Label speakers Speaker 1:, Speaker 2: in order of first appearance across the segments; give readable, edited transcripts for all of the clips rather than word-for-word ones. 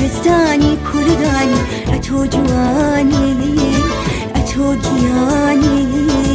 Speaker 1: كزداني كرداني أتو جواني أتو جياني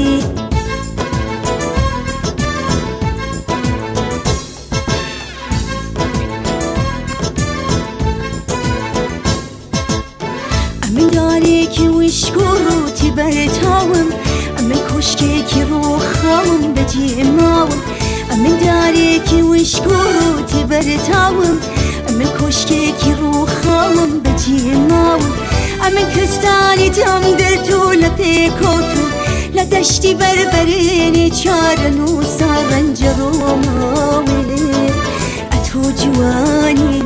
Speaker 1: من داريكي وشكوروتي برتاوم من كشكيكي روخاوم بجيماوم من داريكي وشكوروتي برتاوم من كشكيكي روخاوم بجيماوم من كستاني تمدرتو لبيكوتو لدشتي بربريني چارنو سارنجرو ماوي أتو جواني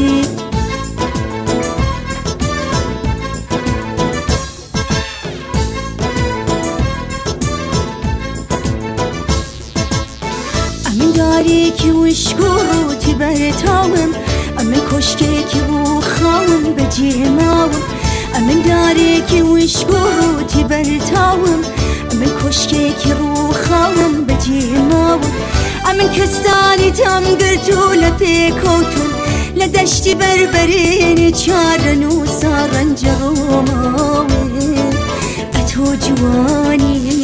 Speaker 1: من داريكي وشكوروتي برتاوم من كشكيكي روخاوم بجيماوم من داريكي وشكوروتي برتاوم من كشكيكي روخاوم بجيماوم من كستاني تمقرتو لبيكوتو لدشتي بربريني چارنو سارنجرو ماوي أتو جواني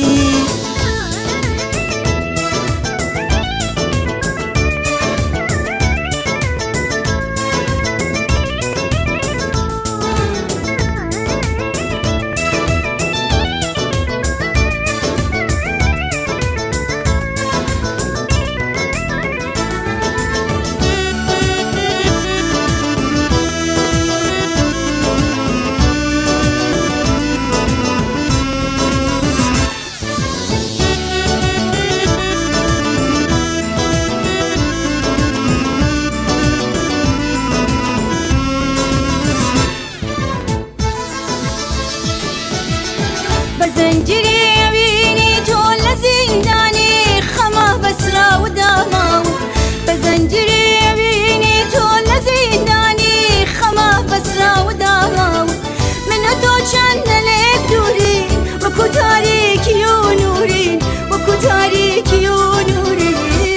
Speaker 1: بزنجري يبيني تول زنداني خما بسرا وداماو بزنجري يبيني تول زنداني خما بسرا وداماو من تو چند لك دورين وكو تاريكي ونورين وكو تاريكي ونورين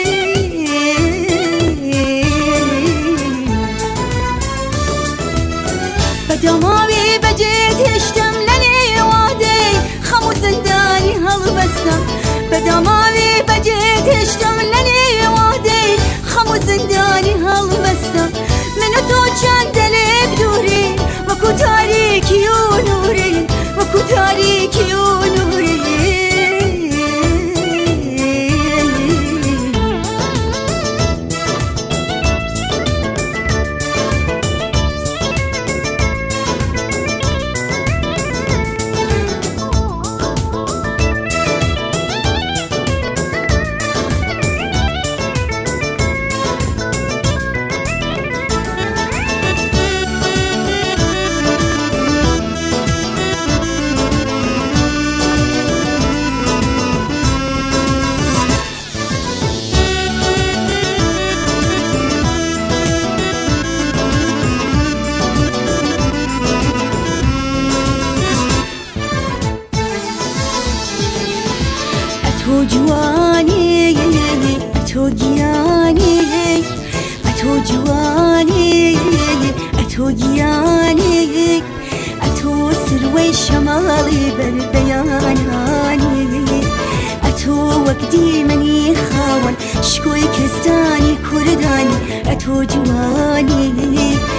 Speaker 1: بدماوي بجيت اشتم لني وادي خمو زنداني هالبسة بدماوي بجيت اشتم لني وادي خمو زنداني هالبسة من تو چند لك دورين وكو تاريكي ونورين وكو تاريكي ونورين أتو جواني أتو جياني أتو جواني أتو جياني أتو سروي شمالي بالبياناني أتو وقدي مني خاون شكوي كزداني كرداني أتو جواني